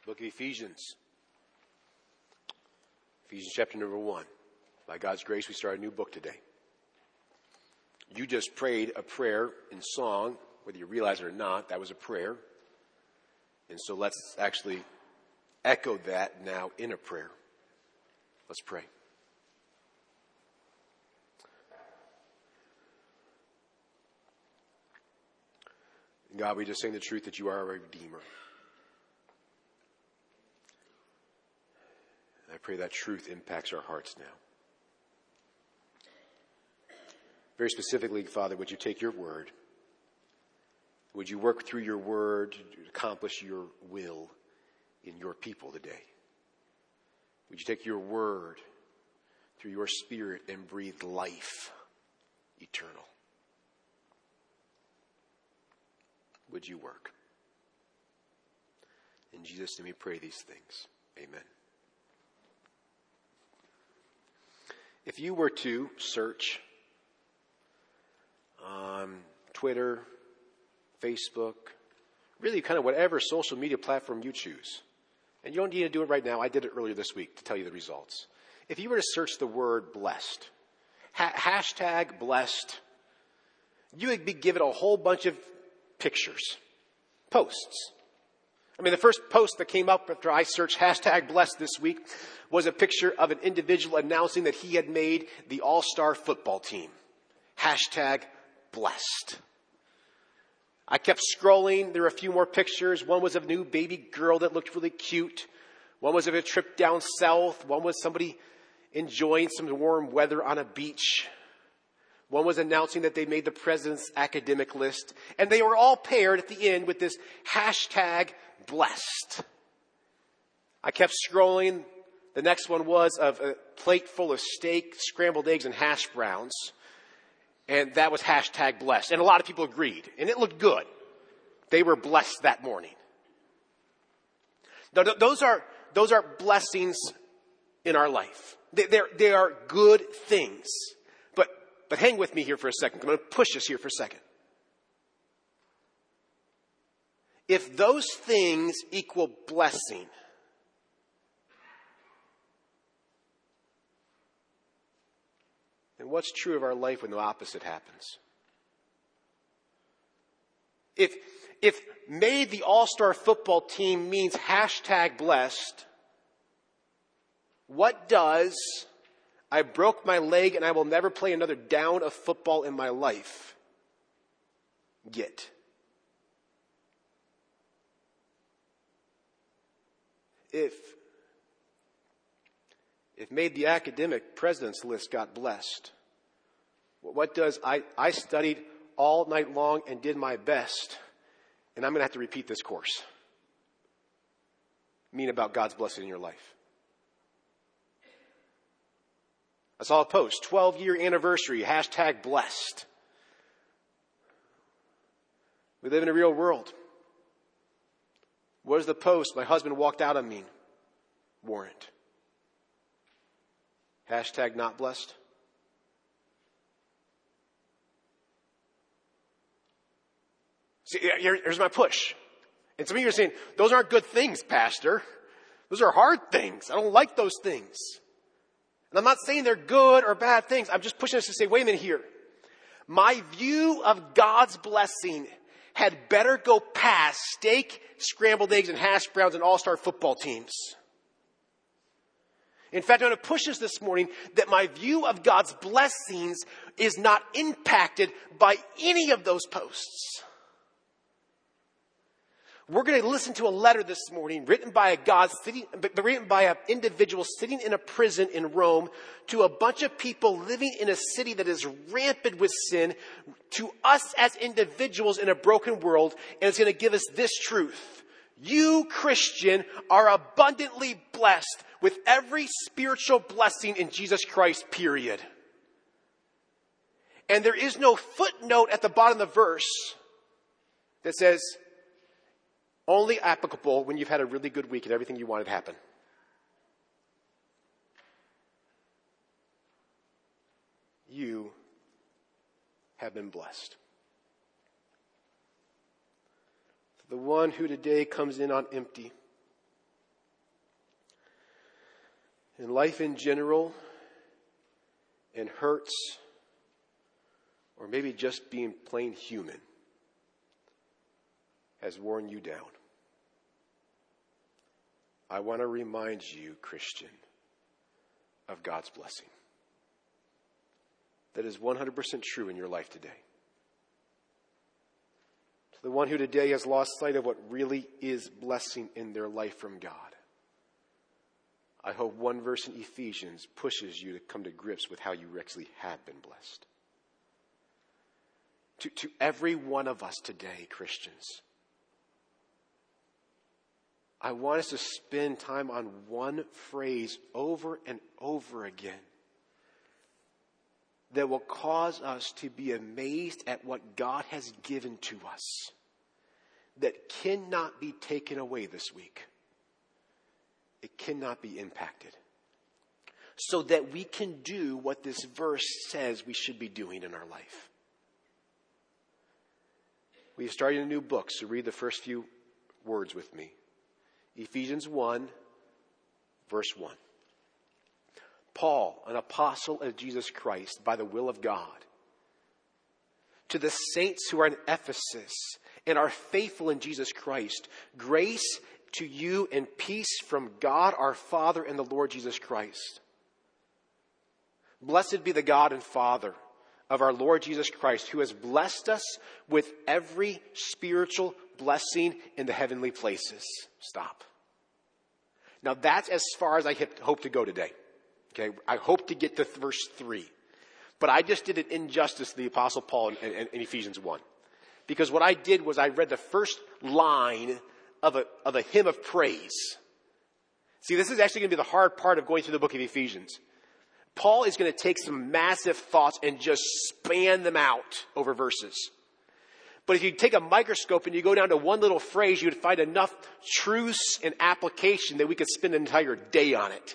Book of Ephesians. Ephesians chapter number 1. By God's grace, we start a new book today. You just prayed a prayer in song, whether you realize it or not, that was a prayer. And so let's actually echo that now in a prayer. Let's pray. God, we just sing the truth that you are our Redeemer. I pray that truth impacts our hearts now. Very specifically, Father, would you take your word? Would you work through your word to accomplish your will in your people today? Would you take your word through your spirit and breathe life eternal? Would you work? In Jesus' name we pray these things. Amen. If you were to search on Twitter, Facebook, really kind of whatever social media platform you choose, and you don't need to do it right now. I did it earlier this week to tell you the results. If you were to search the word blessed, hashtag blessed, you would be given a whole bunch of pictures, posts. I mean, the first post that came up after I searched hashtag blessed this week was a picture of an individual announcing that he had made the all-star football team. Hashtag blessed. I kept scrolling. There were a few more pictures. One was of a new baby girl that looked really cute. One was of a trip down south. One was somebody enjoying some warm weather on a beach. One was announcing that they made the president's academic list. And they were all paired at the end with this hashtag blessed. I kept scrolling. The next one was of a plate full of steak, scrambled eggs, and hash browns. And that was hashtag blessed. And a lot of people agreed. And it looked good. They were blessed that morning. Now, those are blessings in our life. They are good things. But hang with me here for a second. I'm going to push us here for a second. If those things equal blessing, then what's true of our life when the opposite happens? If made the all-star football team means hashtag blessed, what does I broke my leg and I will never play another down of football in my life get? If made the academic president's list got blessed, what does I studied all night long and did my best, and I'm going to have to repeat this course mean about God's blessing in your life? I saw a post, 12-year anniversary, hashtag blessed. We live in a real world. What is the post? My husband walked out on me. Warrant. Hashtag not blessed. See, here's my push. And some of you are saying, those aren't good things, Pastor. Those are hard things. I don't like those things. And I'm not saying they're good or bad things. I'm just pushing us to say, wait a minute here. My view of God's blessing had better go past steak, scrambled eggs, and hash browns and all-star football teams. In fact, I'm going to push us this morning that my view of God's blessings is not impacted by any of those posts. We're going to listen to a letter this morning written by an individual sitting in a prison in Rome to a bunch of people living in a city that is rampant with sin, to us as individuals in a broken world, and it's going to give us this truth. You, Christian, are abundantly blessed with every spiritual blessing in Jesus Christ, period. And there is no footnote at the bottom of the verse that says, only applicable when you've had a really good week and everything you wanted to happen. You have been blessed. The one who today comes in on empty, and life in general, and hurts, or maybe just being plain human, has worn you down. I want to remind you, Christian, of God's blessing. That is 100% true in your life today. To the one who today has lost sight of what really is blessing in their life from God, I hope one verse in Ephesians pushes you to come to grips with how you actually have been blessed. To every one of us today, Christians, I want us to spend time on one phrase over and over again that will cause us to be amazed at what God has given to us that cannot be taken away this week. It cannot be impacted. So that we can do what this verse says we should be doing in our life. We've started a new book, so read the first few words with me. Ephesians 1, verse 1. Paul, an apostle of Jesus Christ by the will of God, to the saints who are in Ephesus and are faithful in Jesus Christ, grace to you and peace from God our Father and the Lord Jesus Christ. Blessed be the God and Father of our Lord Jesus Christ, who has blessed us with every spiritual blessing in the heavenly places. Stop. Now that's as far as I hope to go today. Okay, I hope to get to verse 3. But I just did an injustice to the Apostle Paul in Ephesians 1. Because what I did was I read the first line of a hymn of praise. See, this is actually going to be the hard part of going through the book of Ephesians. Paul is going to take some massive thoughts and just span them out over verses. But if you take a microscope and you go down to one little phrase, you would find enough truths and application that we could spend an entire day on it.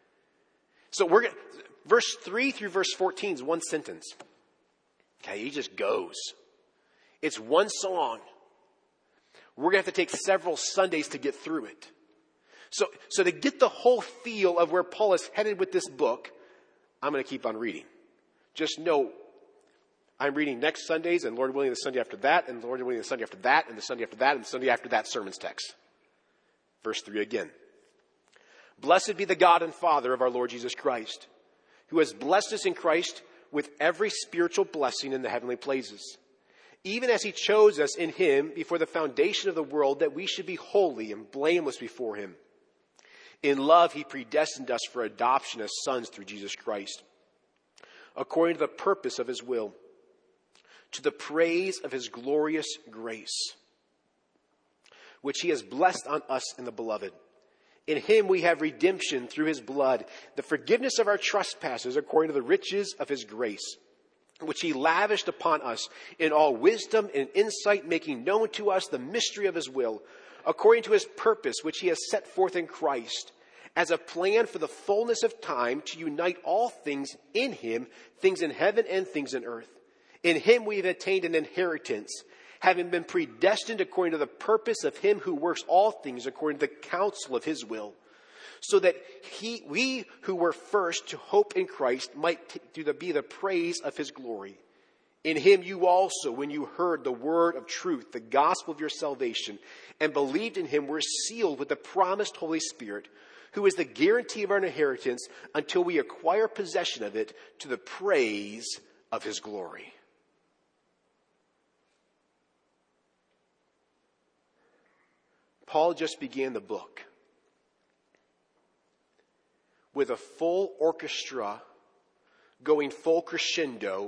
So verse 3 through verse 14 is one sentence. Okay, he just goes. It's one song. We're going to have to take several Sundays to get through it. So to get the whole feel of where Paul is headed with this book, I'm going to keep on reading. Just know I'm reading next Sundays, and Lord willing the Sunday after that, and Lord willing the Sunday after that, and the Sunday after that, and the Sunday after that sermon's text. Verse 3 again. Blessed be the God and Father of our Lord Jesus Christ, who has blessed us in Christ with every spiritual blessing in the heavenly places, even as he chose us in him before the foundation of the world, that we should be holy and blameless before him. In love, he predestined us for adoption as sons through Jesus Christ, according to the purpose of his will, to the praise of his glorious grace, which he has blessed on us in the beloved. In him we have redemption through his blood, the forgiveness of our trespasses according to the riches of his grace, which he lavished upon us in all wisdom and insight, making known to us the mystery of his will, according to his purpose, which he has set forth in Christ, as a plan for the fullness of time to unite all things in him, things in heaven and things in earth. In him we have attained an inheritance, having been predestined according to the purpose of him who works all things according to the counsel of his will, so that we who were first to hope in Christ might be the praise of his glory. In him you also, when you heard the word of truth, the gospel of your salvation, and believed in him, were sealed with the promised Holy Spirit, who is the guarantee of our inheritance until we acquire possession of it, to the praise of his glory. Paul just began the book with a full orchestra going full crescendo.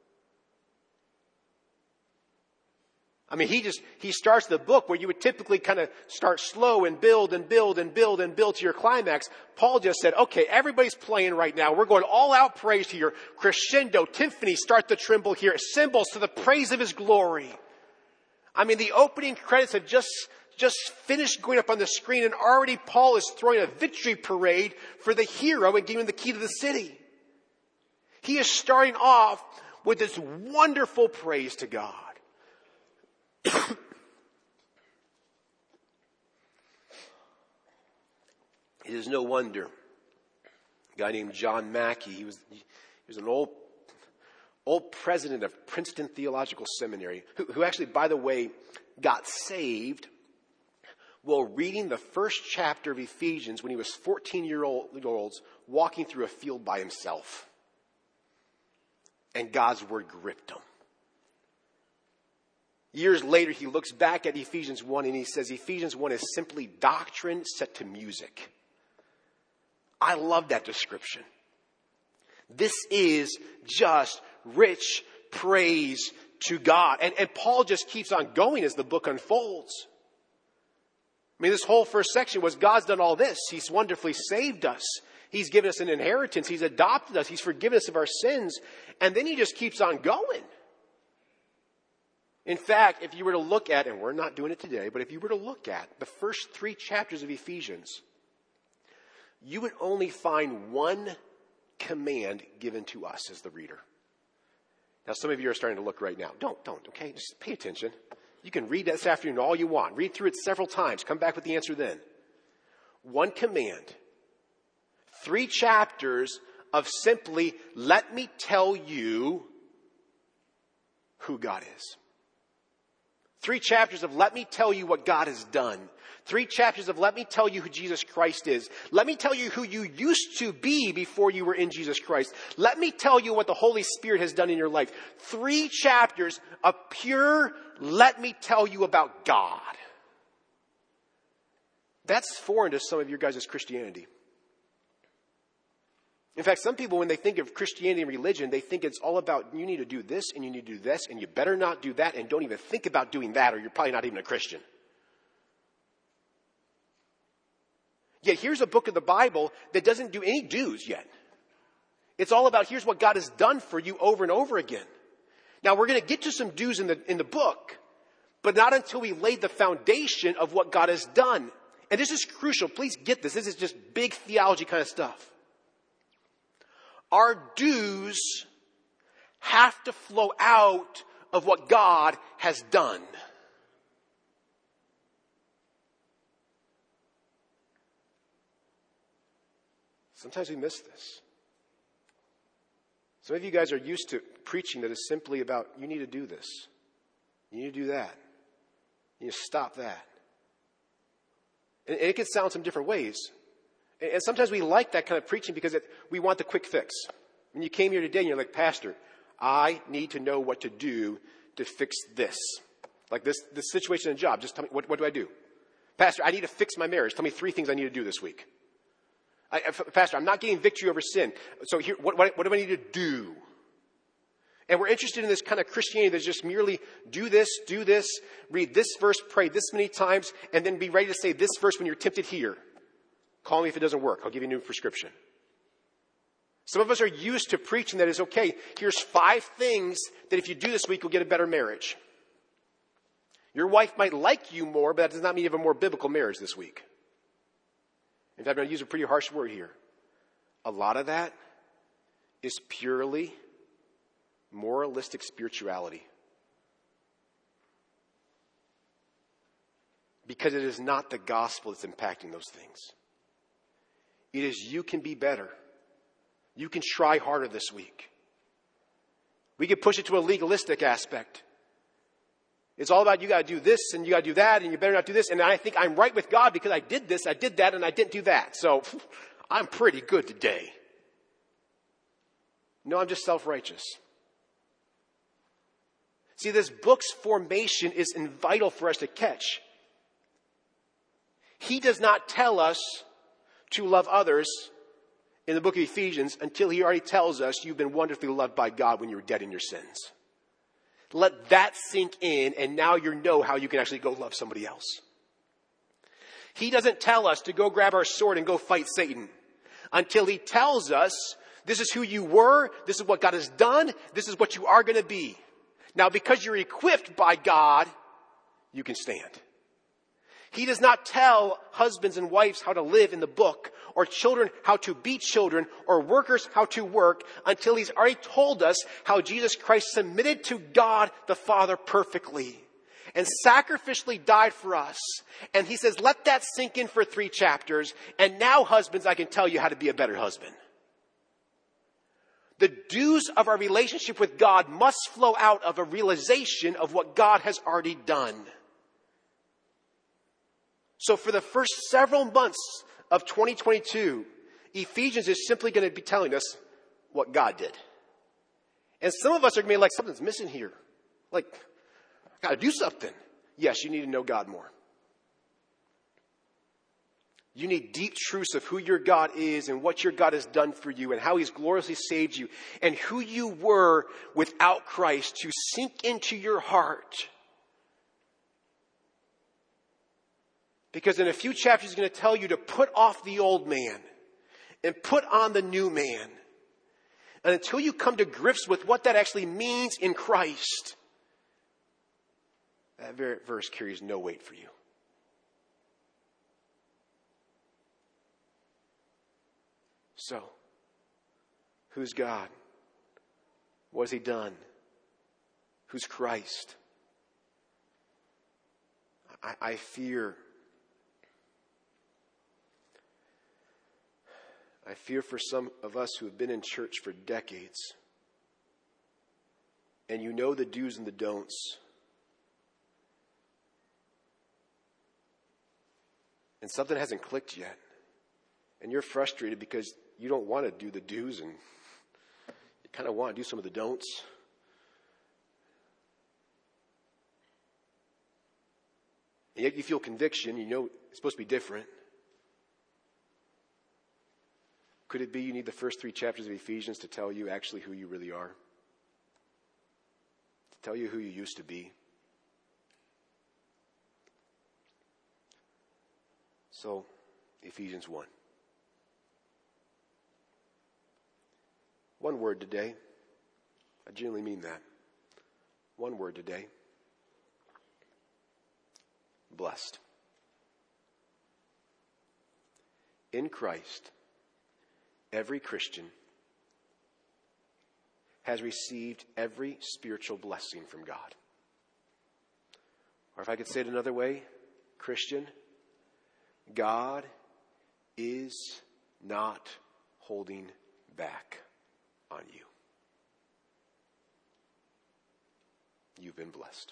I mean, he starts the book where you would typically kind of start slow and build and build and build and build to your climax. Paul just said, okay, everybody's playing right now. We're going all out praise here. Crescendo, timpani, start to tremble here. Cymbals to the praise of his glory. I mean, the opening credits have just finished going up on the screen, and already Paul is throwing a victory parade for the hero and giving him the key to the city. He is starting off with this wonderful praise to God. It is no wonder A guy named John Mackey. He was an old president of Princeton Theological Seminary, who actually, by the way, got saved while reading the first chapter of Ephesians when he was 14-year-old walking through a field by himself. And God's word gripped him. Years later, he looks back at Ephesians 1 and he says, Ephesians 1 is simply doctrine set to music. I love that description. This is just rich praise to God. And Paul just keeps on going as the book unfolds. I mean, this whole first section was God's done all this. He's wonderfully saved us. He's given us an inheritance. He's adopted us. He's forgiven us of our sins. And then he just keeps on going. In fact, if you were to look at, and we're not doing it today, but if you were to look at the first 3 chapters of Ephesians, you would only find one command given to us as the reader. Now, some of you are starting to look right now. Don't, okay? Just pay attention. You can read this afternoon all you want. Read through it several times. Come back with the answer then. One command. 3 chapters of simply, let me tell you who God is. 3 chapters of let me tell you what God has done. 3 chapters of let me tell you who Jesus Christ is. Let me tell you who you used to be before you were in Jesus Christ. Let me tell you what the Holy Spirit has done in your life. 3 chapters of pure let me tell you about God. That's foreign to some of your guys' Christianity. In fact, some people, when they think of Christianity and religion, they think it's all about you need to do this and you need to do this and you better not do that and don't even think about doing that or you're probably not even a Christian. Yet here's a book of the Bible that doesn't do any do's yet. It's all about here's what God has done for you over and over again. Now we're going to get to some do's in the book, but not until we lay the foundation of what God has done. And this is crucial. Please get this. This is just big theology kind of stuff. Our do's have to flow out of what God has done. Sometimes we miss this. Some of you guys are used to preaching that is simply about, you need to do this. You need to do that. You need to stop that. And it can sound some different ways. And sometimes we like that kind of preaching because we want the quick fix. When you came here today and you're like, Pastor, I need to know what to do to fix this. Like this situation in a job. Just tell me, what do I do? Pastor, I need to fix my marriage. Tell me 3 things I need to do this week. Pastor, I'm not getting victory over sin. So here, what do I need to do? And we're interested in this kind of Christianity that's just merely do this, read this verse, pray this many times, and then be ready to say this verse when you're tempted here. Call me if it doesn't work. I'll give you a new prescription. Some of us are used to preaching that is, okay, here's 5 things that if you do this week, you'll get a better marriage. Your wife might like you more, but that does not mean you have a more biblical marriage this week. In fact, I'm going to use a pretty harsh word here. A lot of that is purely moralistic spirituality. Because it is not the gospel that's impacting those things. It is you can be better. You can try harder this week. We could push it to a legalistic aspect. It's all about you got to do this and you got to do that and you better not do this. And I think I'm right with God because I did this, I did that, and I didn't do that. So I'm pretty good today. No, I'm just self-righteous. See, this book's formation is vital for us to catch. He does not tell us to love others in the book of Ephesians until he already tells us you've been wonderfully loved by God when you were dead in your sins. Let that sink in, and now you know how you can actually go love somebody else. He doesn't tell us to go grab our sword and go fight Satan until he tells us this is who you were, this is what God has done, this is what you are going to be. Now, because you're equipped by God, you can stand. He does not tell husbands and wives how to live in the book, or children how to be children, or workers how to work, until he's already told us how Jesus Christ submitted to God the Father perfectly and sacrificially died for us. And he says, let that sink in for 3 chapters. And now, husbands, I can tell you how to be a better husband. The dues of our relationship with God must flow out of a realization of what God has already done. So for the first several months of 2022, Ephesians is simply going to be telling us what God did. And some of us are going to be like, something's missing here. Like, I got to do something. Yes, you need to know God more. You need deep truths of who your God is and what your God has done for you and how he's gloriously saved you and who you were without Christ to sink into your heart. Because in a few chapters, he's going to tell you to put off the old man and put on the new man. And until you come to grips with what that actually means in Christ, that very verse carries no weight for you. So, who's God? What has he done? Who's Christ? I fear for some of us who have been in church for decades, and you know the do's and the don'ts, and something hasn't clicked yet, and you're frustrated because you don't want to do the do's and you kind of want to do some of the don'ts. And yet you feel conviction. You know it's supposed to be different. Could it be you need the first 3 chapters of Ephesians to tell you actually who you really are? To tell you who you used to be? So, Ephesians 1. One word today. I genuinely mean that. One word today. Blessed. In Christ, every Christian has received every spiritual blessing from God. Or if I could say it another way, Christian, God is not holding back on you. You've been blessed.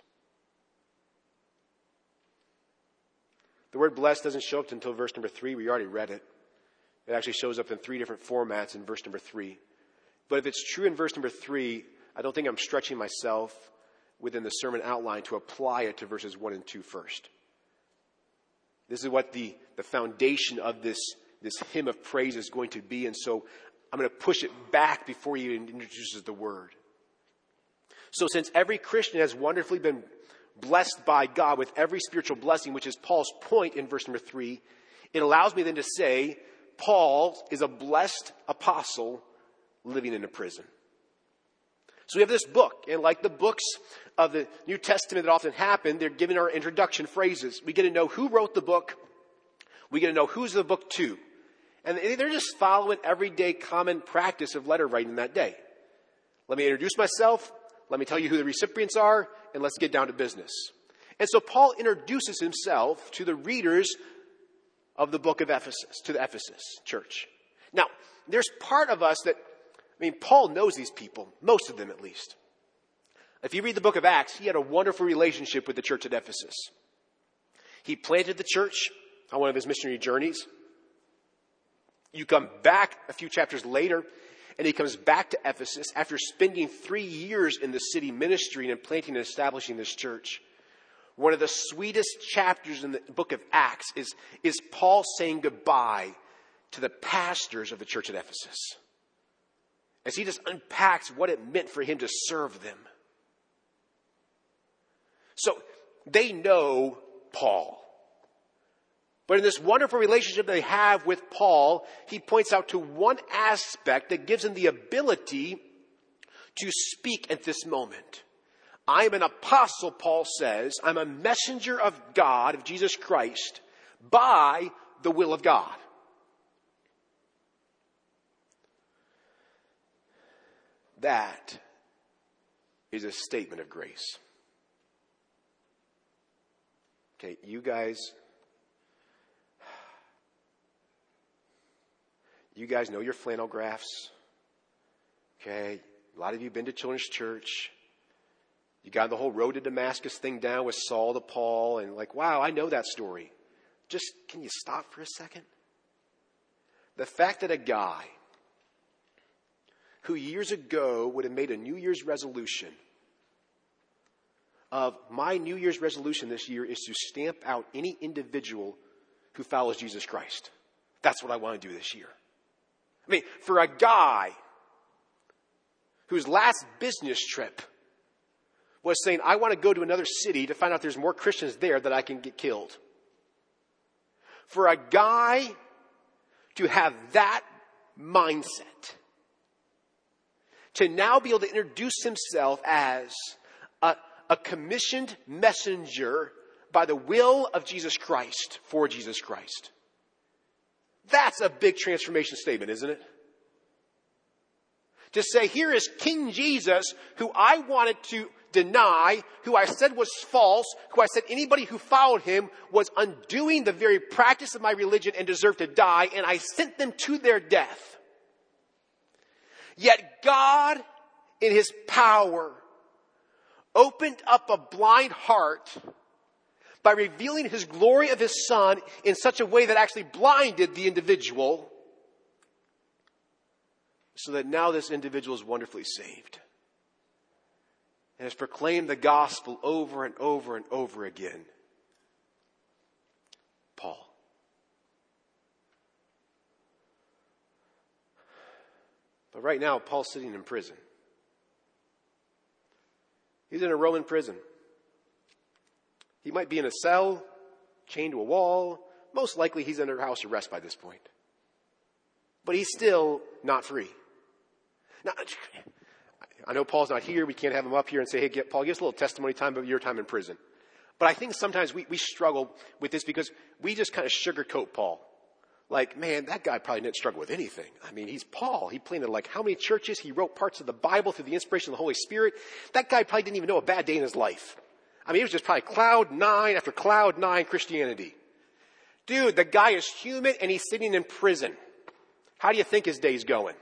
The word blessed doesn't show up until verse number 3. We already read it. It actually shows up in 3 different formats in verse number 3. But if it's true in verse number 3, I don't think I'm stretching myself within the sermon outline to apply it to verses 1 and 2 first. This is what the foundation of this hymn of praise is going to be. And so I'm going to push it back before he introduces the word. So since every Christian has wonderfully been blessed by God with every spiritual blessing, which is Paul's point in verse number 3, it allows me then to say Paul is a blessed apostle living in a prison. So we have this book, and like the books of the New Testament that often happen, they're given our introduction phrases. We get to know who wrote the book. We get to know who's the book to. And they're just following everyday common practice of letter writing that day. Let me introduce myself. Let me tell you who the recipients are, and let's get down to business. And so Paul introduces himself to the readers of the book of Ephesus, to the Ephesus church. Now, there's part of us that, Paul knows these people, most of them at least. If you read the book of Acts, he had a wonderful relationship with the church at Ephesus. He planted the church on one of his missionary journeys. You come back a few chapters later, and he comes back to Ephesus after spending 3 years in the city ministry and planting and establishing this church. One of the sweetest chapters in the book of Acts is Paul saying goodbye to the pastors of the church at Ephesus, as he just unpacks what it meant for him to serve them. So they know Paul. But in this wonderful relationship they have with Paul, he points out to one aspect that gives him the ability to speak at this moment. I am an apostle, Paul says. I'm a messenger of God, of Jesus Christ, by the will of God. That is a statement of grace. Okay, you guys know your flannel graphs. Okay, a lot of you have been to children's church. You got the whole road to Damascus thing down with Saul to Paul, and like, wow, I know that story. Just, can you stop for a second? The fact that a guy who years ago would have made a New Year's resolution of, my New Year's resolution this year is to stamp out any individual who follows Jesus Christ. That's what I want to do this year. I mean, for a guy whose last business trip was saying, I want to go to another city to find out there's more Christians there that I can get killed. For a guy to have that mindset, to now be able to introduce himself as a commissioned messenger by the will of Jesus Christ, for Jesus Christ. That's a big transformation statement, isn't it? To say, here is King Jesus, who I wanted to deny, who I said was false, who I said anybody who followed him was undoing the very practice of my religion and deserved to die, and I sent them to their death. Yet God, in his power, opened up a blind heart by revealing his glory of his Son in such a way that actually blinded the individual, so that now this individual is wonderfully saved and has proclaimed the gospel over and over and over again. Paul. But right now, Paul's sitting in prison. He's in a Roman prison. He might be in a cell, chained to a wall. Most likely he's under house arrest by this point. But he's still not free. Now, I know Paul's not here. We can't have him up here and say, hey, Paul, give us a little testimony time about your time in prison. But I think sometimes we struggle with this because we just kind of sugarcoat Paul. Like, man, that guy probably didn't struggle with anything. I mean, he's Paul. He planted like how many churches? He wrote parts of the Bible through the inspiration of the Holy Spirit. That guy probably didn't even know a bad day in his life. I mean, it was just probably cloud nine after cloud nine Christianity. Dude, the guy is human and he's sitting in prison. How do you think his day's going?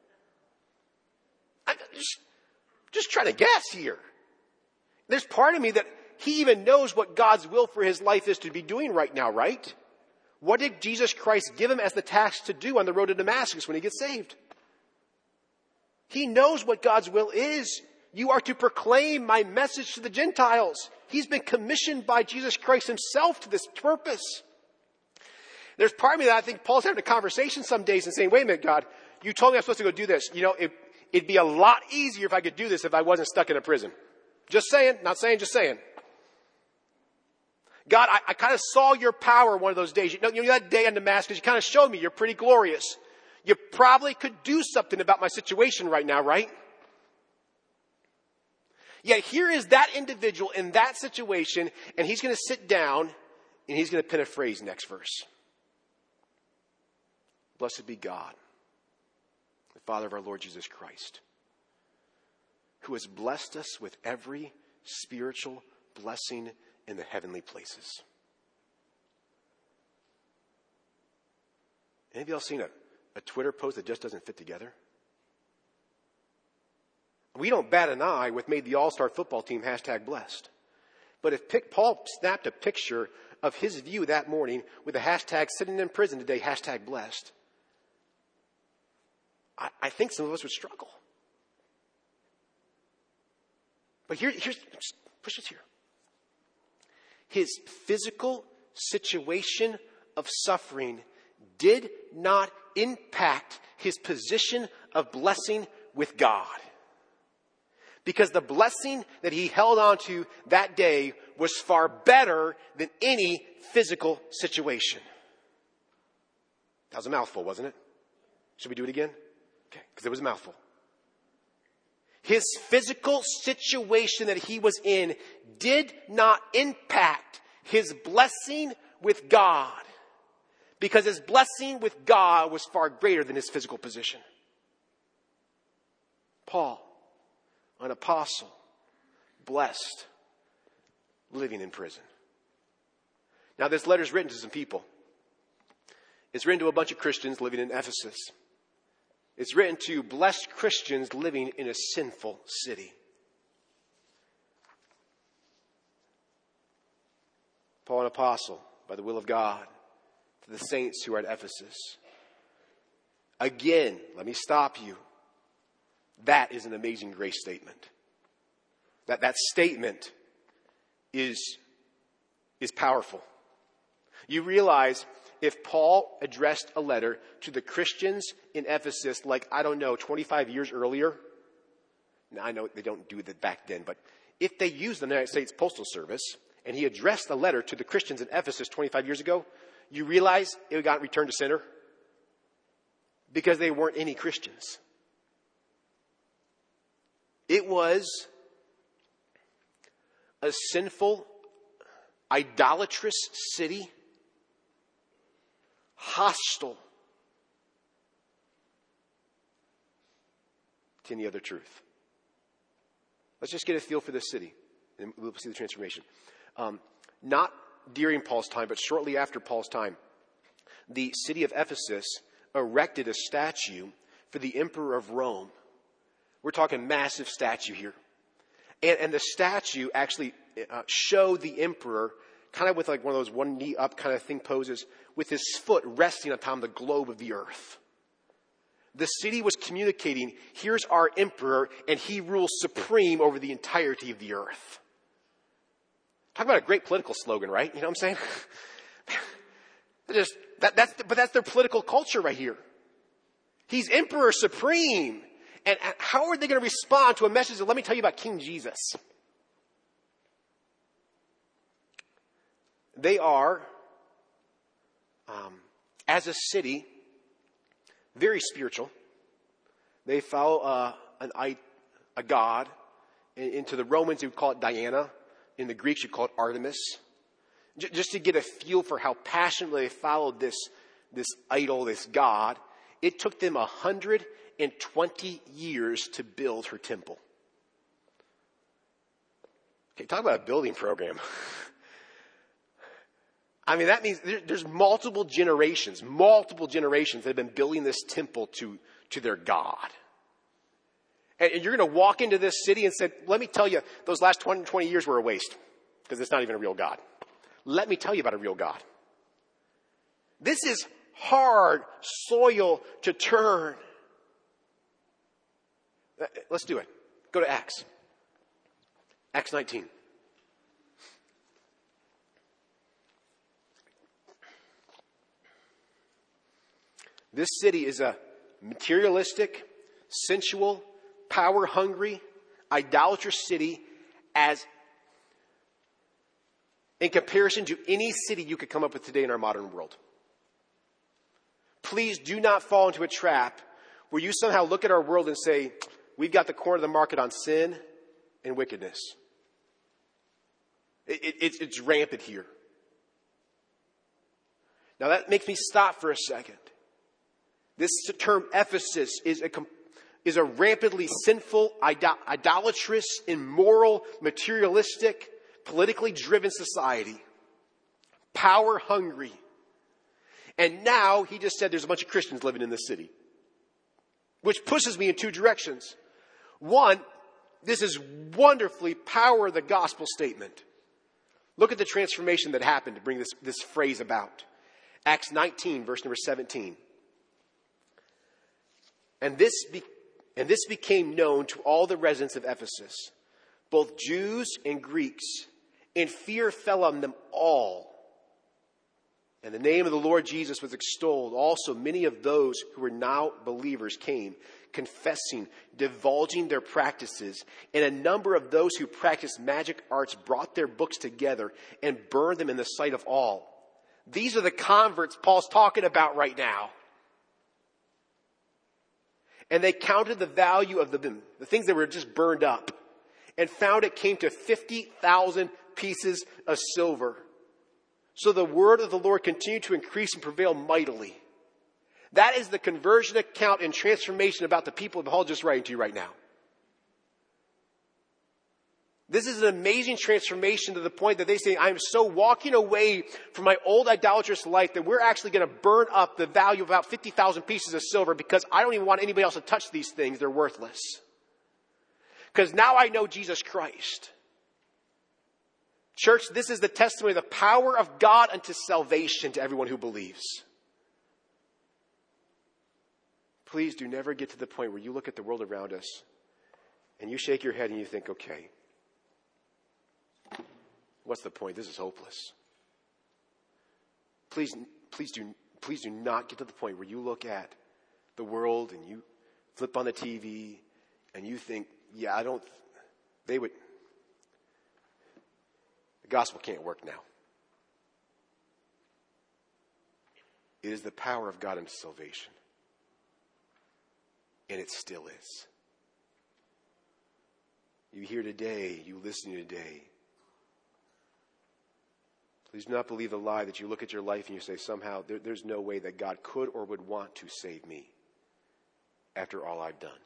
I'm just trying to guess here. There's part of me that he even knows what God's will for his life is to be doing right now, right? What did Jesus Christ give him as the task to do on the road to Damascus when he gets saved? He knows what God's will is. You are to proclaim my message to the Gentiles. He's been commissioned by Jesus Christ himself to this purpose. There's part of me that I think Paul's having a conversation some days and saying, wait a minute, God, you told me I'm supposed to go do this. You know, it'd be a lot easier if I could do this if I wasn't stuck in a prison. Just saying, not saying, just saying. God, I kind of saw your power one of those days. You know that day in Damascus, you kind of showed me you're pretty glorious. You probably could do something about my situation right now, right? Yet here is that individual in that situation, and he's going to sit down and he's going to pen a phrase next verse. Blessed be God, the Father of our Lord Jesus Christ, who has blessed us with every spiritual blessing in the heavenly places. Any of y'all seen a Twitter post that just doesn't fit together? We don't bat an eye with made the all-star football team #blessed. But if Paul snapped a picture of his view that morning with the hashtag sitting in prison today, #blessed, I think some of us would struggle. But here's push this here. His physical situation of suffering did not impact his position of blessing with God. Because the blessing that he held on to that day was far better than any physical situation. That was a mouthful, wasn't it? Should we do it again? Okay, because it was a mouthful. His physical situation that he was in did not impact his blessing with God, because his blessing with God was far greater than his physical position. Paul, an apostle, blessed, living in prison. Now, this letter is written to some people. It's written to a bunch of Christians living in Ephesus. It's written to blessed Christians living in a sinful city. Paul, an apostle, by the will of God, to the saints who are at Ephesus. Again, let me stop you. That is an amazing grace statement. That statement is powerful. You realize if Paul addressed a letter to the Christians in Ephesus 25 years earlier. Now, I know they don't do that back then, but if they used the United States Postal Service and he addressed a letter to the Christians in Ephesus 25 years ago, you realize it got returned to sender? Because they weren't any Christians. It was a sinful, idolatrous city, hostile to any other truth. Let's just get a feel for this city, and we'll see the transformation. Not during Paul's time, but shortly after Paul's time, the city of Ephesus erected a statue for the emperor of Rome. We're talking massive statue here. And the statue actually showed the emperor kind of with like one of those one knee up kind of thing poses with his foot resting upon the globe of the earth. The city was communicating, here's our emperor and he rules supreme over the entirety of the earth. Talk about a great political slogan, right? You know what I'm saying? That's their political culture right here. He's emperor supreme. And how are they going to respond to a message that, let me tell you about King Jesus? They are, as a city, very spiritual. They follow a god. Into the Romans, you would call it Diana. In the Greeks, you call it Artemis. Just to get a feel for how passionately they followed this idol, this god, it took them 120 years to build her temple. Okay, talk about a building program. I mean, that means there's multiple generations that have been building this temple to their God. And you're going to walk into this city and say, let me tell you, those last 20 years were a waste because it's not even a real God. Let me tell you about a real God. This is hard soil to turn. Let's do it. Go to Acts. Acts 19. This city is a materialistic, sensual, power-hungry, idolatrous city as in comparison to any city you could come up with today in our modern world. Please do not fall into a trap where you somehow look at our world and say, we've got the corner of the market on sin and wickedness. It's rampant here. Now that makes me stop for a second. This term Ephesus is a rampantly sinful, idolatrous, immoral, materialistic, politically driven society. Power hungry. And now he just said there's a bunch of Christians living in this city. Which pushes me in two directions. One, this is wonderfully power of the gospel statement. Look at the transformation that happened to bring this phrase about. Acts 19, verse number 17. And this became known to all the residents of Ephesus, both Jews and Greeks, and fear fell on them all. And the name of the Lord Jesus was extolled. Also, many of those who were now believers came, confessing, divulging their practices. And a number of those who practiced magic arts brought their books together and burned them in the sight of all. These are the converts Paul's talking about right now. And they counted the value of the things that were just burned up, and found it came to 50,000 pieces of silver. So the word of the Lord continued to increase and prevail mightily. That is the conversion account and transformation about the people of Paul just writing to you right now. This is an amazing transformation to the point that they say, I'm so walking away from my old idolatrous life that we're actually going to burn up the value of about 50,000 pieces of silver because I don't even want anybody else to touch these things. They're worthless. Because now I know Jesus Christ. Church, this is the testimony of the power of God unto salvation to everyone who believes. Please do never get to the point where you look at the world around us and you shake your head and you think, okay, what's the point? This is hopeless. Please do not get to the point where you look at the world and you flip on the TV and you think, the gospel can't work now. It is the power of God unto salvation. And it still is. You hear today, you listen today. Please do not believe the lie that you look at your life and you say, somehow there's no way that God could or would want to save me after all I've done.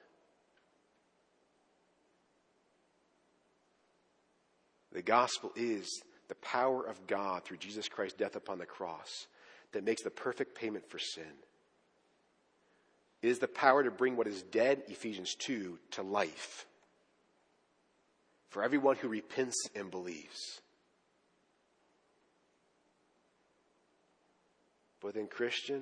The gospel is the power of God through Jesus Christ's death upon the cross that makes the perfect payment for sin. It is the power to bring what is dead, Ephesians 2, to life for everyone who repents and believes. But then, Christian,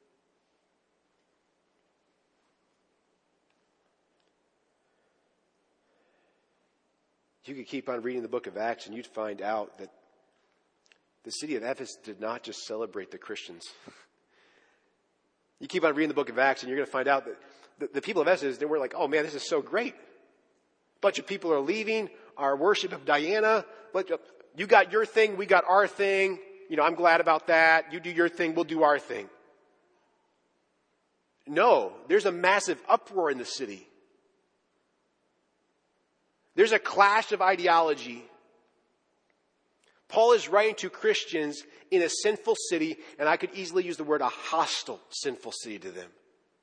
you could keep on reading the book of Acts and you'd find out that the city of Ephesus did not just celebrate the Christians. You keep on reading the book of Acts and you're going to find out that the people of Ephesus, they were like, oh man, this is so great. A bunch of people are leaving our worship of Diana. You got your thing, we got our thing. I'm glad about that. You do your thing, we'll do our thing. No, there's a massive uproar in the city. There's a clash of ideology. Paul is writing to Christians in a sinful city, and I could easily use the word a hostile, sinful city to them.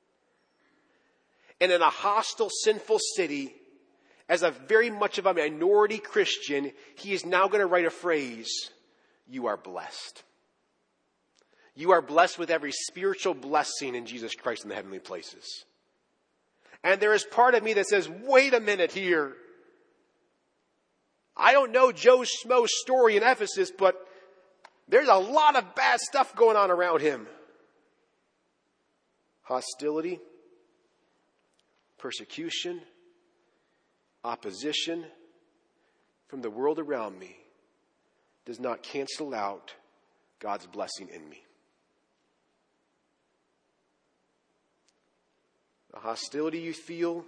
And in a hostile, sinful city, as a very much of a minority Christian, he is now going to write a phrase, you are blessed. You are blessed with every spiritual blessing in Jesus Christ in the heavenly places. And there is part of me that says, wait a minute here. I don't know Joe Schmo's story in Ephesus, but there's a lot of bad stuff going on around him. Hostility, persecution, opposition from the world around me does not cancel out God's blessing in me. The hostility you feel,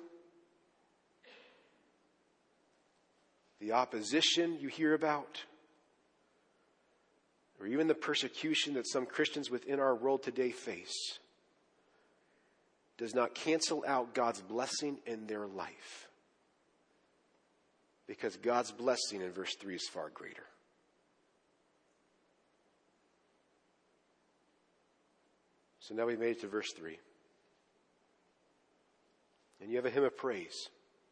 the opposition you hear about, or even the persecution that some Christians within our world today face, does not cancel out God's blessing in their life. Because God's blessing in verse 3 is far greater. So now we've made it to verse 3. And you have a hymn of praise.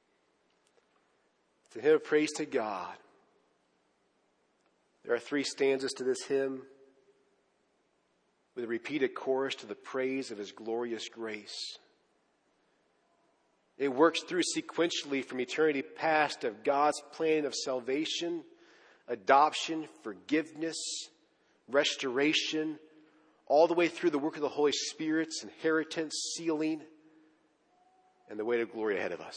It's a hymn of praise to God. There are 3 stanzas to this hymn with a repeated chorus to the praise of His glorious grace. It works through sequentially from eternity past of God's plan of salvation, adoption, forgiveness, restoration, all the way through the work of the Holy Spirit's inheritance, sealing, and the way to glory ahead of us.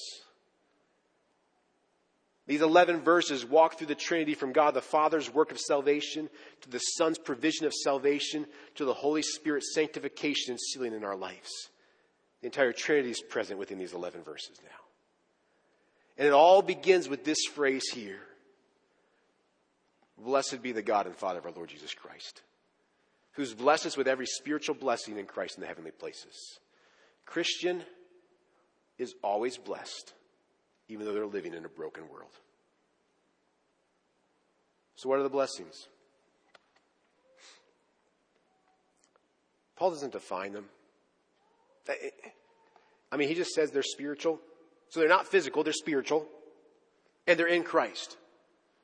These 11 verses walk through the Trinity from God the Father's work of salvation to the Son's provision of salvation to the Holy Spirit's sanctification and sealing in our lives. The entire Trinity is present within these 11 verses now. And it all begins with this phrase here. Blessed be the God and Father of our Lord Jesus Christ, who's blessed us with every spiritual blessing in Christ in the heavenly places. Christian is always blessed, even though they're living in a broken world. So what are the blessings? Paul doesn't define them. He just says they're spiritual. So they're not physical, they're spiritual. And they're in Christ.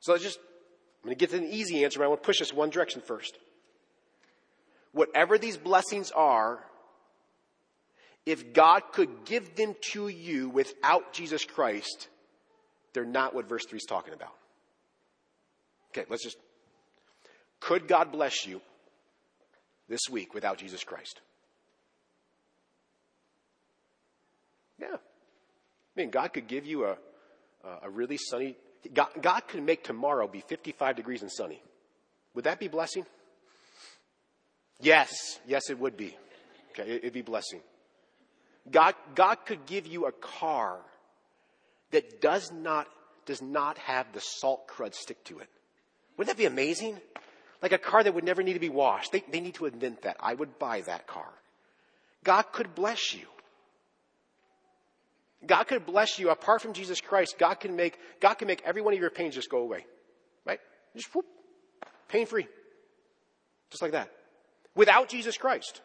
So I'm going to get to an easy answer, but I want to push us one direction first. Whatever these blessings are, if God could give them to you without Jesus Christ, they're not what verse 3 is talking about. Okay, could God bless you this week without Jesus Christ? Yeah. I mean, God could give you a really sunny, God could make tomorrow be 55 degrees and sunny. Would that be blessing? Yes, it would be. Okay, it'd be blessing. God could give you a car that does not have the salt crud stick to it. Wouldn't that be amazing? Like a car that would never need to be washed. They need to invent that. I would buy that car. God could bless you. God could bless you apart from Jesus Christ. God can make every one of your pains just go away. Right? Just whoop, pain-free. Just like that. Without Jesus Christ.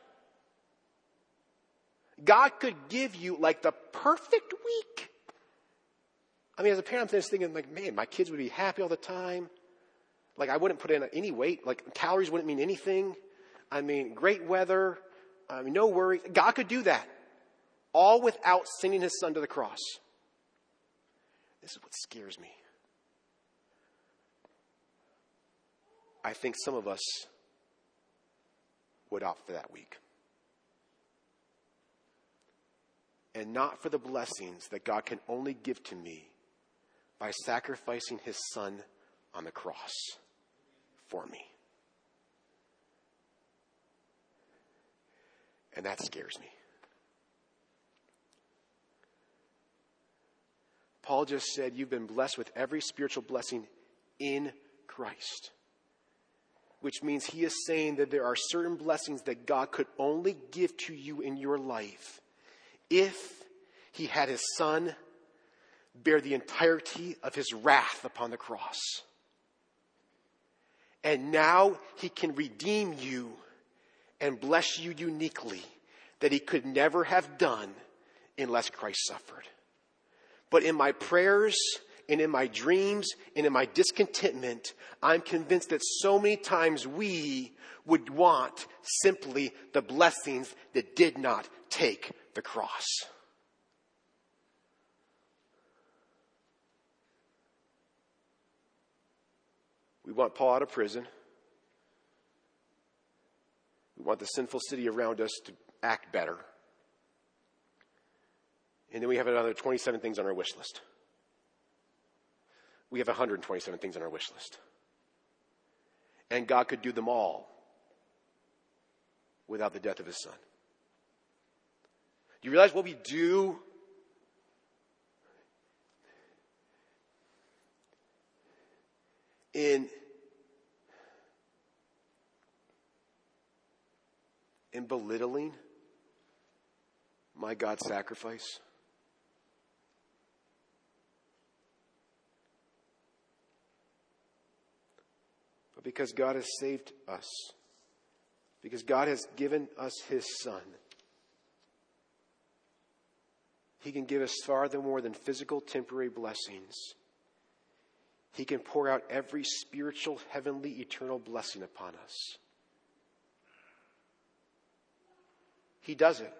God could give you like the perfect week. I mean, as a parent, I'm just thinking like, man, my kids would be happy all the time. Like I wouldn't put in any weight. Like calories wouldn't mean anything. I mean, great weather. No worries. God could do that. All without sending his son to the cross. This is what scares me. I think some of us would opt for that week. And not for the blessings that God can only give to me by sacrificing his son on the cross for me. And that scares me. Paul just said, you've been blessed with every spiritual blessing in Christ. Which means he is saying that there are certain blessings that God could only give to you in your life if he had his son bear the entirety of his wrath upon the cross. And now he can redeem you and bless you uniquely that he could never have done unless Christ suffered. But in my prayers and in my dreams and in my discontentment, I'm convinced that so many times we would want simply the blessings that did not take the cross. We want Paul out of prison. We want the sinful city around us to act better. And then we have another 27 things on our wish list. We have 127 things on our wish list. And God could do them all without the death of his son. Do you realize what we do in belittling my God's sacrifice? But because God has saved us, because God has given us his son, he can give us far more than physical temporary blessings. He can pour out every spiritual, heavenly, eternal blessing upon us. He does it.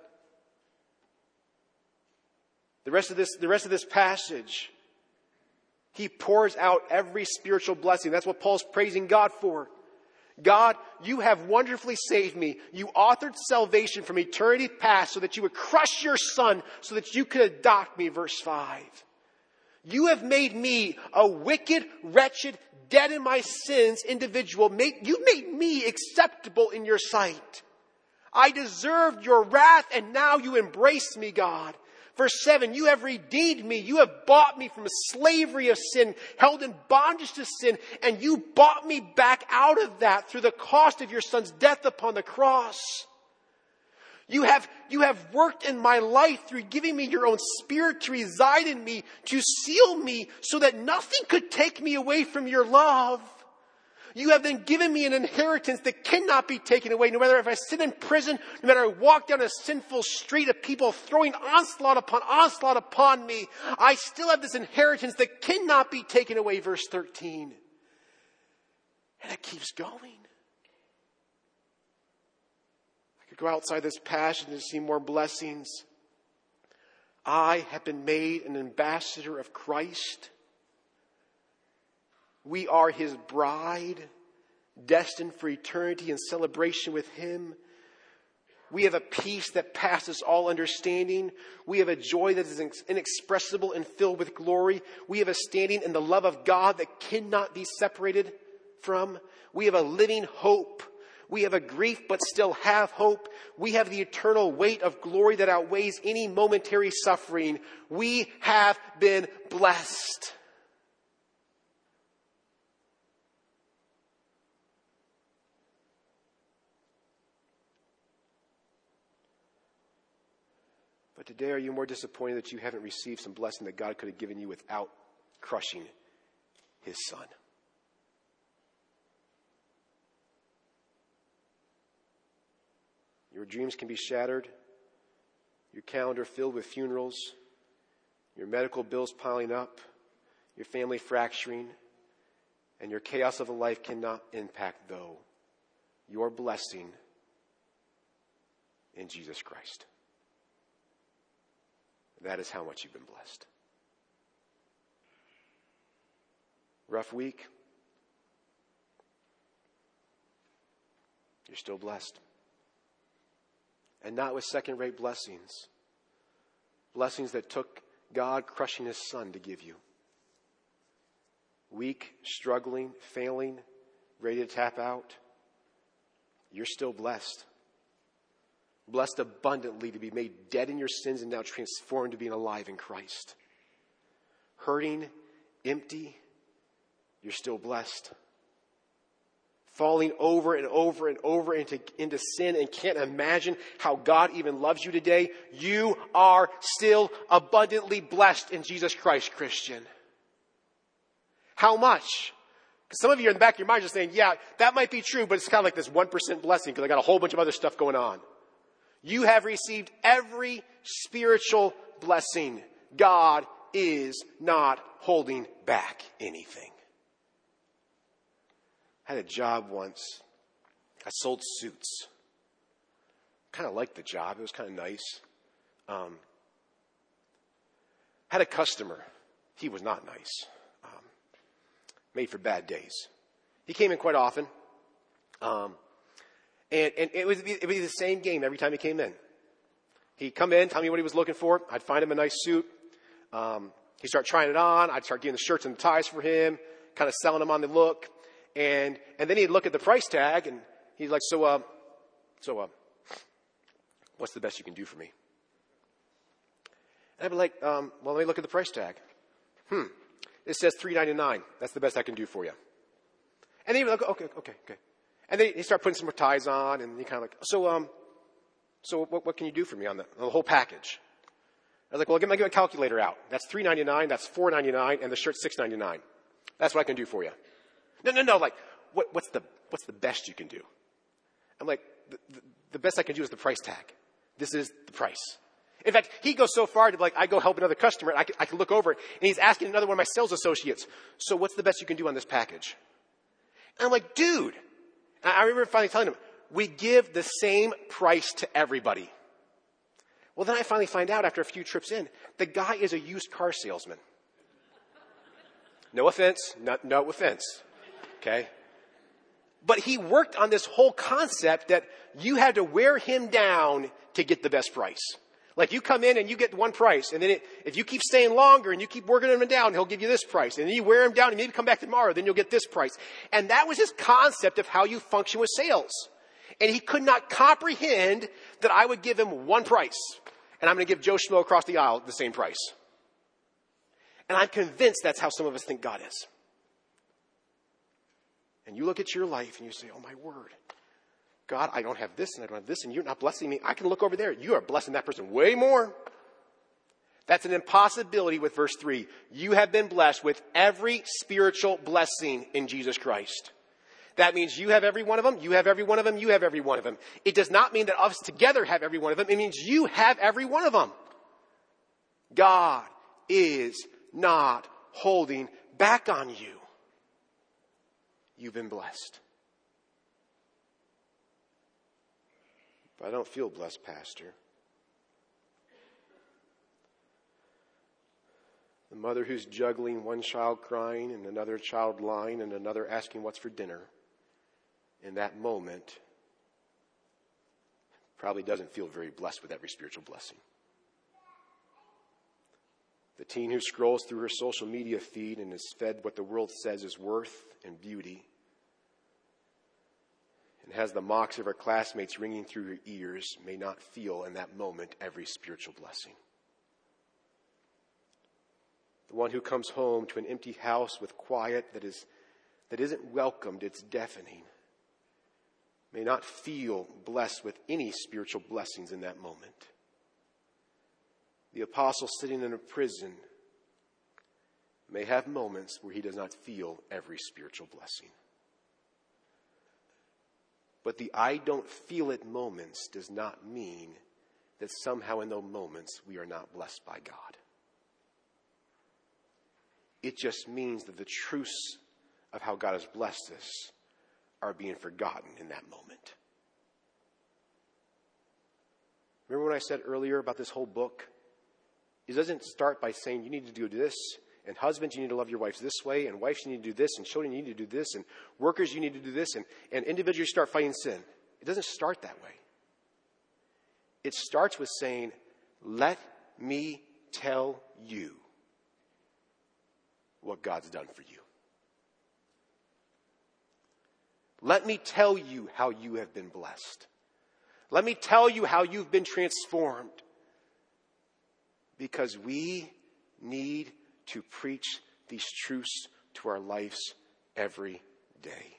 The rest of this passage, he pours out every spiritual blessing. That's what Paul's praising God for. God, you have wonderfully saved me. You authored salvation from eternity past so that you would crush your son so that you could adopt me, verse 5. You have made me a wicked, wretched, dead in my sins individual. You made me acceptable in your sight. I deserved your wrath and now you embrace me, God. Verse 7, you have redeemed me. You have bought me from a slavery of sin, held in bondage to sin, and you bought me back out of that through the cost of your son's death upon the cross. You have worked in my life through giving me your own spirit to reside in me, to seal me so that nothing could take me away from your love. You have then given me an inheritance that cannot be taken away. No matter if I sit in prison, no matter I walk down a sinful street of people throwing onslaught upon me, I still have this inheritance that cannot be taken away. Verse 13. And it keeps going. I could go outside this passage and see more blessings. I have been made an ambassador of Christ. We are his bride, destined for eternity and celebration with him. We have a peace that passes all understanding. We have a joy that is inexpressible and filled with glory. We have a standing in the love of God that cannot be separated from. We have a living hope. We have a grief but still have hope. We have the eternal weight of glory that outweighs any momentary suffering. We have been blessed. But today, are you more disappointed that you haven't received some blessing that God could have given you without crushing his Son? Your dreams can be shattered, your calendar filled with funerals, your medical bills piling up, your family fracturing, and your chaos of a life cannot impact, though, your blessing in Jesus Christ. That is how much you've been blessed. Rough week? You're still blessed. And not with second-rate blessings. Blessings that took God crushing his Son to give you. Weak, struggling, failing, ready to tap out. You're still blessed. Blessed abundantly to be made dead in your sins and now transformed to being alive in Christ. Hurting, empty, you're still blessed. Falling over and over and over into sin and can't imagine how God even loves you today, you are still abundantly blessed in Jesus Christ, Christian. How much? Because some of you are in the back of your mind just saying, yeah, that might be true, but it's kind of like this 1% blessing because I got a whole bunch of other stuff going on. You have received every spiritual blessing. God is not holding back anything. I had a job once. I sold suits. Kind of liked the job. It was kind of nice. Had a customer. He was not nice. Made for bad days. He came in quite often. And it would be the same game every time he came in. He'd come in, tell me what he was looking for. I'd find him a nice suit. He'd start trying it on. I'd start getting the shirts and the ties for him, kind of selling him on the look. And then he'd look at the price tag and he's like, so what's the best you can do for me? And I'd be like, well, let me look at the price tag. It says $3.99. That's the best I can do for you. And then he'd be like, okay. And then he'd start putting some more ties on and he kind of like, so what can you do for me on the whole package? I was like, well, give my calculator out. That's $3.99, that's $4.99, and the shirt's $6.99. That's what I can do for you. No, like, what's the best you can do? I'm like, the best I can do is the price tag. This is the price. In fact, he goes so far to I go help another customer, and I can look over it, and he's asking another one of my sales associates, so what's the best you can do on this package? And I'm like, dude. And I remember finally telling him, we give the same price to everybody. Well, then I finally find out after a few trips in, the guy is a used car salesman. No offense, no offense. Okay? But he worked on this whole concept that you had to wear him down to get the best price. Like you come in and you get one price, and then if you keep staying longer and you keep working him down, he'll give you this price. And then you wear him down and maybe come back tomorrow, then you'll get this price. And that was his concept of how you function with sales. And he could not comprehend that I would give him one price, and I'm going to give Joe Schmo across the aisle the same price. And I'm convinced that's how some of us think God is. And you look at your life and you say, oh my word, God, I don't have this and I don't have this and you're not blessing me. I can look over there. You are blessing that person way more. That's an impossibility with verse 3. You have been blessed with every spiritual blessing in Jesus Christ. That means you have every one of them, you have every one of them, you have every one of them. It does not mean that us together have every one of them. It means you have every one of them. God is not holding back on you. you've been blessed. But I don't feel blessed, Pastor. The mother who's juggling one child crying and another child lying and another asking what's for dinner, in that moment, probably doesn't feel very blessed with every spiritual blessing. The teen who scrolls through her social media feed and is fed what the world says is worth and beauty, and has the mocks of her classmates ringing through her ears, may not feel in that moment every spiritual blessing. The one who comes home to an empty house with quiet that isn't welcomed, it's deafening, may not feel blessed with any spiritual blessings in that moment. The apostle sitting in a prison may have moments where he does not feel every spiritual blessing. But the I don't feel it moments does not mean that somehow in those moments we are not blessed by God. It just means that the truths of how God has blessed us are being forgotten in that moment. Remember when I said earlier about this whole book? It doesn't start by saying you need to do this, and husbands, you need to love your wives this way, and wives, you need to do this, and children, you need to do this, and workers, you need to do this, and individually start fighting sin. It doesn't start that way. It starts with saying, let me tell you what God's done for you. Let me tell you how you have been blessed. Let me tell you how you've been transformed. Because we need to preach these truths to our lives every day.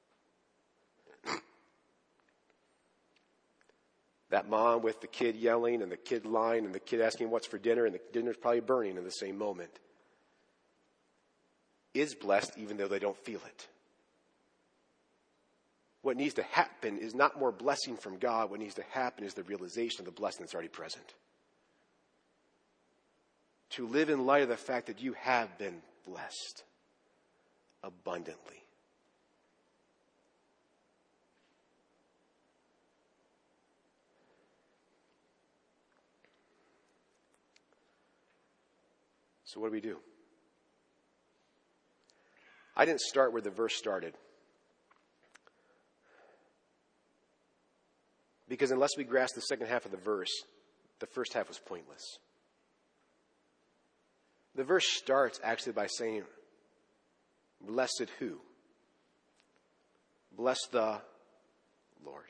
That mom with the kid yelling and the kid lying and the kid asking what's for dinner and the dinner's probably burning in the same moment is blessed even though they don't feel it. What needs to happen is not more blessing from God. What needs to happen is the realization of the blessing that's already present. To live in light of the fact that you have been blessed abundantly. So what do we do? I didn't start where the verse started. Because unless we grasp the second half of the verse, the first half was pointless. The verse starts actually by saying, blessed who? Bless the Lord.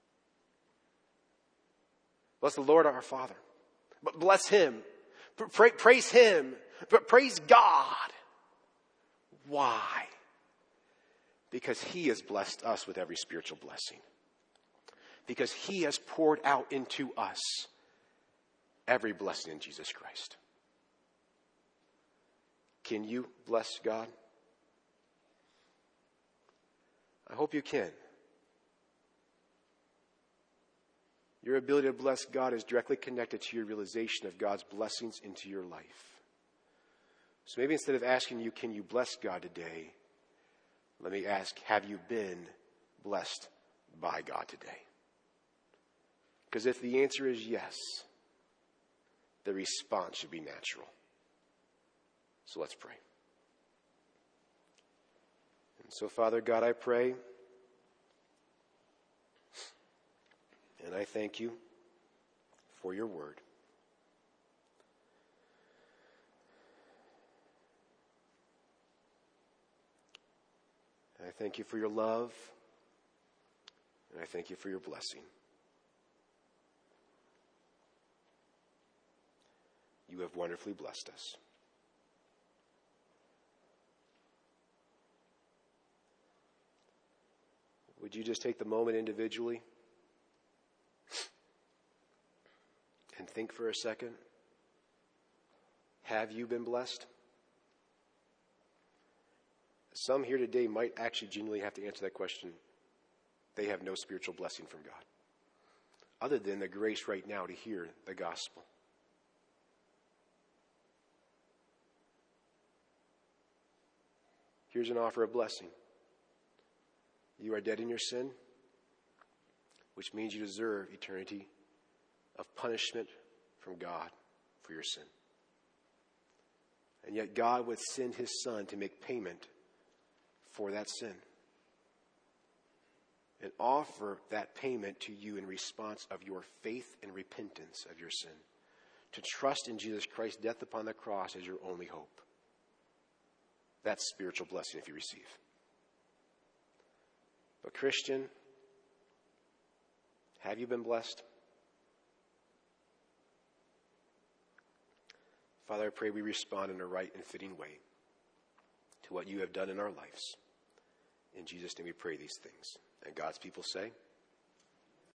Bless the Lord our Father. But bless Him. Praise Him. But praise God. Why? Because He has blessed us with every spiritual blessing. Because He has poured out into us every blessing in Jesus Christ. Can you bless God? I hope you can. Your ability to bless God is directly connected to your realization of God's blessings into your life. So maybe instead of asking you, can you bless God today? Let me ask, have you been blessed by God today? Because if the answer is yes, the response should be natural. So let's pray. And so, Father God, I pray, and I thank you for your word. I thank you for your love, and I thank you for your blessing. You have wonderfully blessed us. Would you just take the moment individually and think for a second? Have you been blessed? Some here today might actually genuinely have to answer that question. They have no spiritual blessing from God, other than the grace right now to hear the gospel. Here's an offer of blessing. You are dead in your sin, which means you deserve eternity of punishment from God for your sin. And yet God would send his Son to make payment for that sin and offer that payment to you in response of your faith and repentance of your sin, to trust in Jesus Christ's death upon the cross as your only hope. That's spiritual blessing if you receive. But Christian, have you been blessed? Father, I pray we respond in a right and fitting way to what you have done in our lives. In Jesus' name we pray these things. And God's people say,